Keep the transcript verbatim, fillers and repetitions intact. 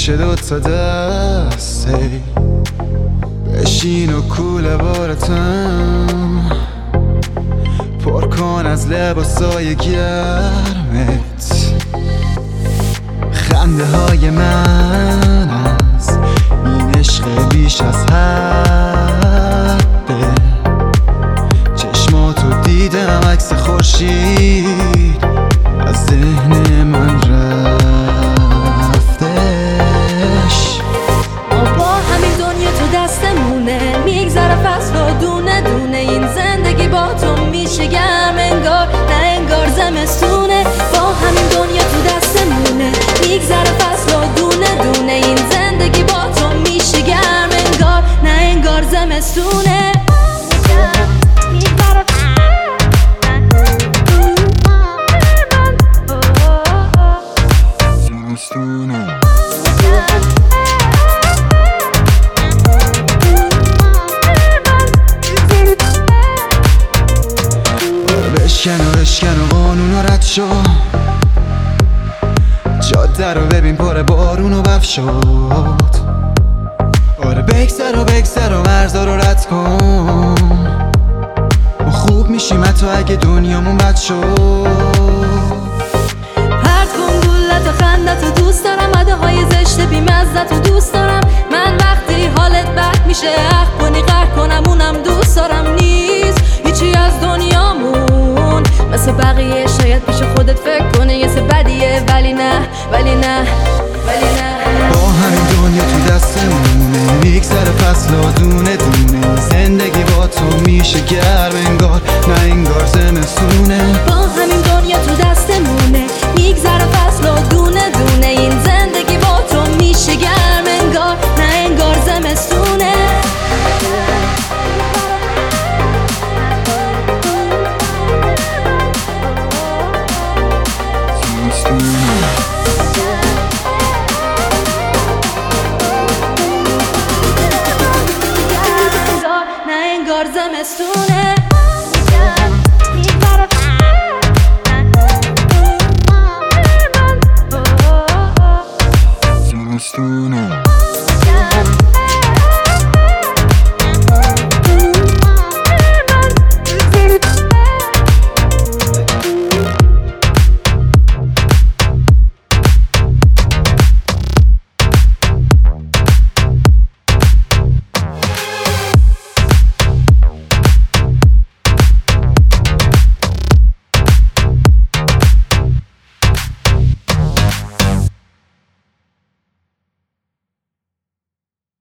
میشه دوتا دست هی بشین و کوله بارتم پر کن از لباسای گرمت. خنده های من از این عشق بیش از حده. چشماتو دیدم عکس خورشید از ذهن من رفتش. با همین دنیا تو دستمونه، میگذره فصل و دونه دونه. این زندگی با تو میشه گرم انگار نه انگار زمستونه. با همین دنیا تو دستمونه، میگذره فصل و دونه دونه. این زندگی با تو میشه گرم انگار نه انگار زمستونه. بشکن و بشکن و قانون و رد شو. جاده رو ببین پر بارون و بفشد. آره بگذر و بگذر و مرزا رو رد کن. ما خوب میشیم حتی اگه دنیامون بد شد. پرت کن گلت و خندت و دوست دارم. عده های زشت بیمزت و دوست دارم. من وقتی حالت بد میشه اخ کنی قهر کنم اونم دوست دارم. نیست هیچی از دنیامون مثل بقیه، شاید پیش خودت فکر کنه یه سه بدیه، ولی نه ولی نه ولی نه. با همین دنیا تو دستمونه، میگذره فصل و دونه دونه. زندگی با تو میشه گرم انگار نه انگار زمستونه. با همین دنیا تو دستمونه، میگذره فصل و دونه دونه. این زندگی با تو میشه گرم انگار نه انگار زمستونه. نه انگار زمستونه.